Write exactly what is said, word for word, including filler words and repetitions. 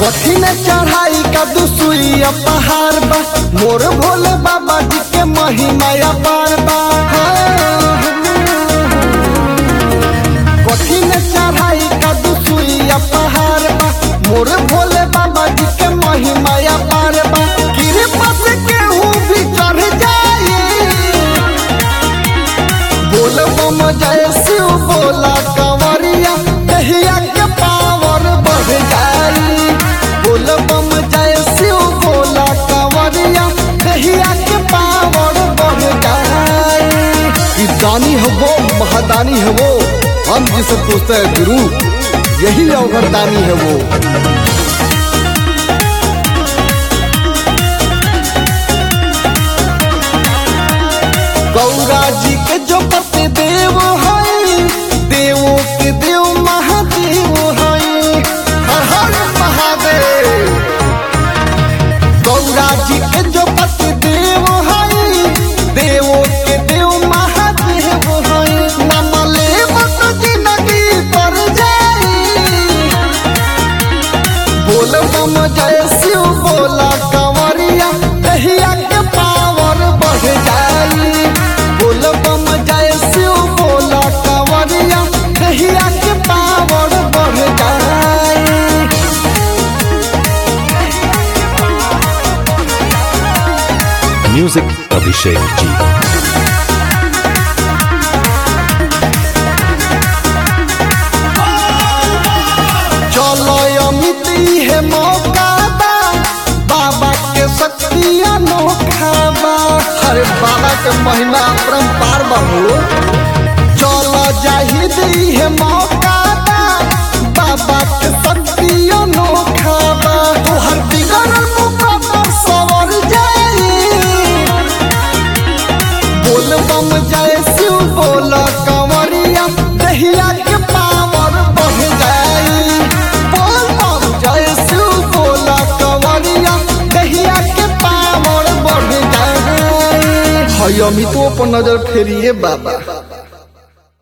कठिन चढ़ाई का दुसुइया पहाड़ बा, मोर भोले बाबा जी के महिमा पार बा। कठिन चढ़ाई का दुसुइया पहाड़ बा, मोर भोले बाबा जी के महिमा पार बा। कृपा से केहू भी चढ़ जाए, बोल बम जय शिव बोला कंवरिया, दहिया के पावर बढ़ जाई। बोल बम जय शिव बोला कंवरिया, दहिया के पावर बढ़ जाई। दानी है वो, महादानी है वो, हम जिसे पूछते हैं गुरु, यही अवघरदानी है वो। गौरा जी के जो पति देव है, देवों के देव महादेव है। हर हर महादेव। गौरा जी के जो पति देव है, देवों के देव महादेव है। नाम लेब तो जिंदगी तर जाई, बोल बम जय शिव बोला कंवरिया, दहिया के पावर बढ़ जाई। बोल बम जय शिव बोला कंवरिया, दहिया के पावर बढ़ जाई। म्यूजिक अभिषेक जी। चलो अमित है मौका बा, बाबा के शक्ति अनोखा बा। अरे बाबा के महिमा अपरंपार बा हो। चलो जाहिद है मौका बा, बाबा के शक्ति अनोखा बा। तोहर बिगड़ल मुकद्दर सवर जाई, बोल बम जय शिव बोला कंवरिया, दहिया के पावर बढ़ जाई। बोल बम जय शिव बोला कंवरिया, दहिया के पावर बढ़ जाई। हय अमितों पर नजर फेरिए बाबा।